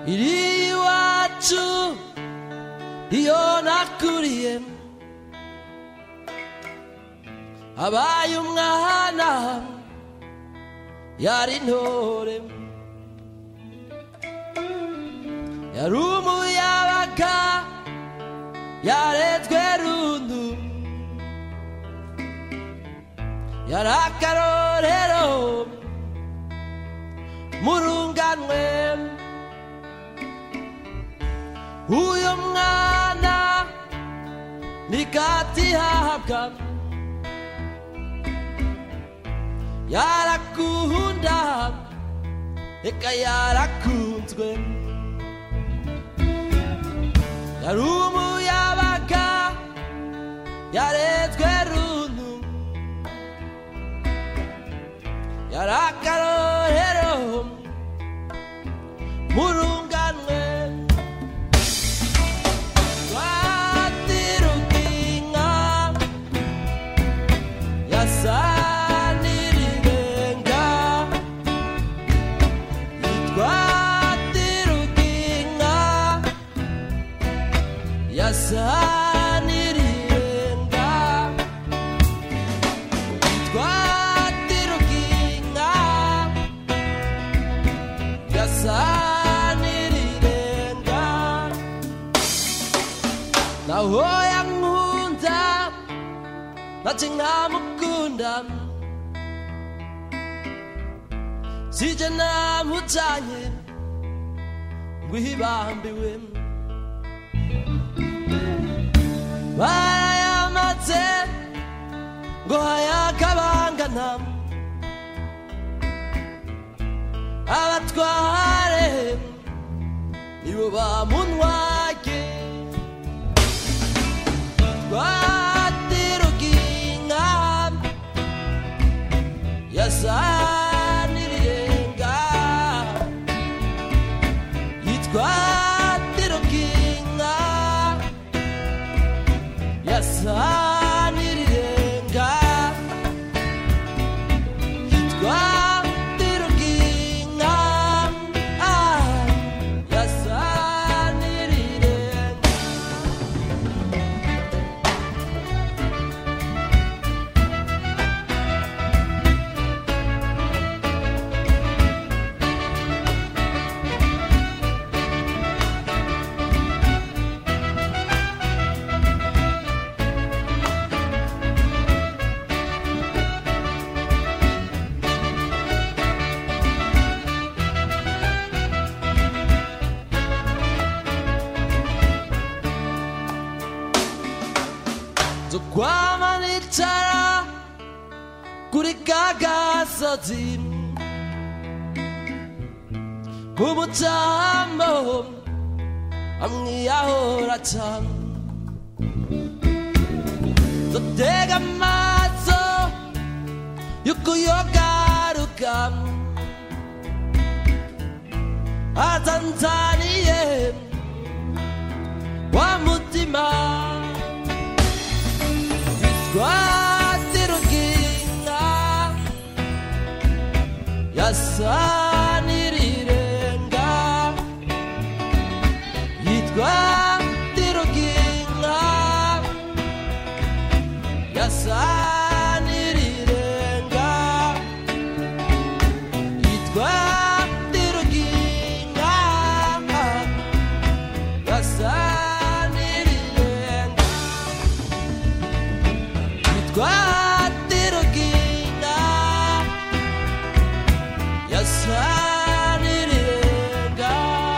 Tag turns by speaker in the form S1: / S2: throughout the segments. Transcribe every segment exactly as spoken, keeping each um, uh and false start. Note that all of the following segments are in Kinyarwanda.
S1: iri iwacu iyo nakuriye abaye umwana yari intore yari umuyabaga yarezwe rundu yari akarorero murunganwe uyo mwana nikatihabwa yarakunda eka yarakunzwe yari umuyabaga yarezwe runtu yari akarorero murunganwe twatirukinka yasanirirenga twatirukinka yasanirirenga twatirukinka yasanirirenga naho yankunda nati nkamukunda sije namujanye ngwihibambiwe barayamaze ngo hayakabangana abatware nibo bamunwage twatirukinka yasanirirenga yitwatirukinka yasanirirenga yitwatirukinka yasanirirenga zokwama nicara kuri kagasozi umutambo amwiyahora cane zotega amaso yukuyogaruka azanzaniye wa mutima twatirukinka yasanirirenga yitwatirukinka yasanirirenga yitwatirukinka yasanirirenga twatirukinka yasanirirenga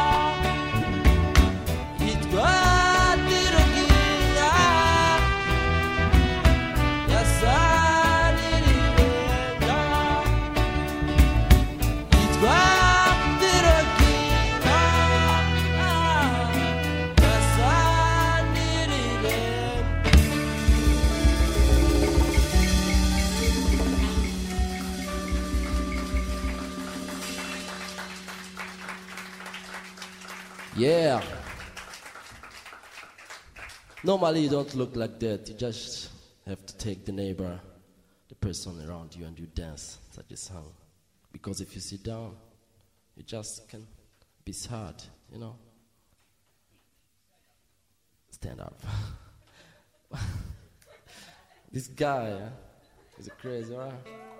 S1: yitwatirukinka yasanirirenga yitwatirukinka
S2: Yeah. Normally you don't look like that. You just have to take the neighbor, the person around you, and you dance such a song. Because if you sit down, you just can be sad. you know. Stand up. This guy, uh, is crazy, right?